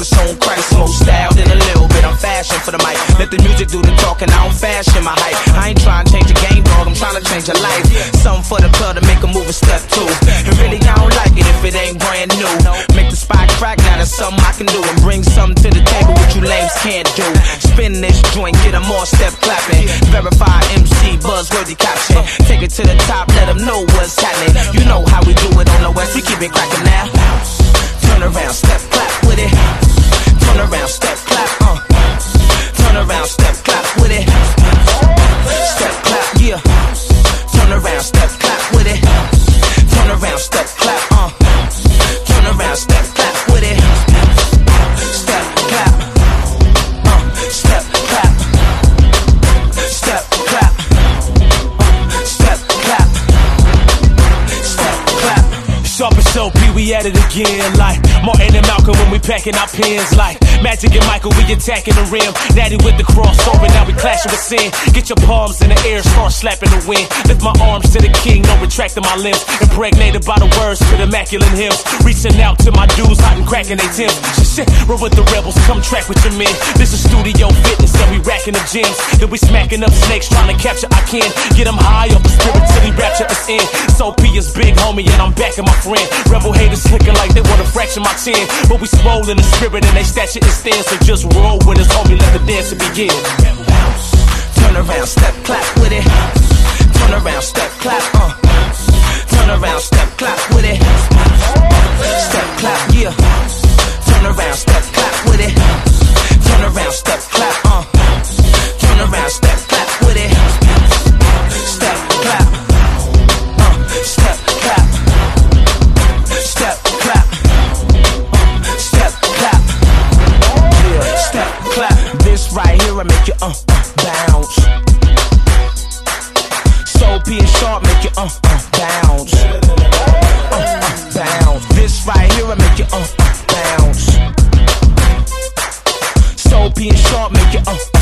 Jesus on Christ, more style than a little bit. I'm fashion for the mic. Let the music do the talking, I don't fashion my hype. I ain't trying to change the game, dog, I'm trying to change your life. Something for the club to make a move a step two. And really, I don't like it if it ain't brand new. Make the spot crack, now that's something I can do. And bring something to the table what you lames can't do. Spin this joint, get them all step clapping. Verify MC, buzzworthy caption. Take it to the top, let them know what's happening. You know how we do it on the West, we keep it cracking now. Turn around, step clap with it. Turn around, step clap, Turn around, step clap with it. Step clap, yeah. Turn around, step clap with it. Turn around, step clap, Turn around, step clap with it. Step clap, step clap. Step clap, step clap. Step clap. Sharp and Soapy, we at it again. Like Martin and Malcolm when we packing our pins. Like Magic and Michael, we attacking the rim. Natty with the crossover, now we clashing with sin. Get your palms in the air, start slapping the wind. Lift my arms to the king, no retracting my limbs. Impregnated by the words, spit immaculate hymns. Reaching out to my dudes, hot and cracking they Timbs. Shit, roll with the rebels, come track with your men. This is studio fitness, and we racking the gems. Then we smacking up snakes, trying to capture I can. Get them high up the spirit till he rapture us in. So P is big homie, and I'm backing my friend. Rebel haters looking like they wanna fraction my chin. But we swole in the spirit, and they stature and stand. So just roll with us, homie, let the dance begin. Turn around, step clap with it. Turn around, step clap, Turn around, step clap with it. Step clap, yeah. Turn around, step clap with it. Turn around, step clap, Turn around, step clap with it. Step clap, step clap. Step clap, step clap. Yeah, step clap. This right here, I make you bounce. So P and Sharp make you bounce. Bounce. This right here, I make you bounce. So P and Sharp make you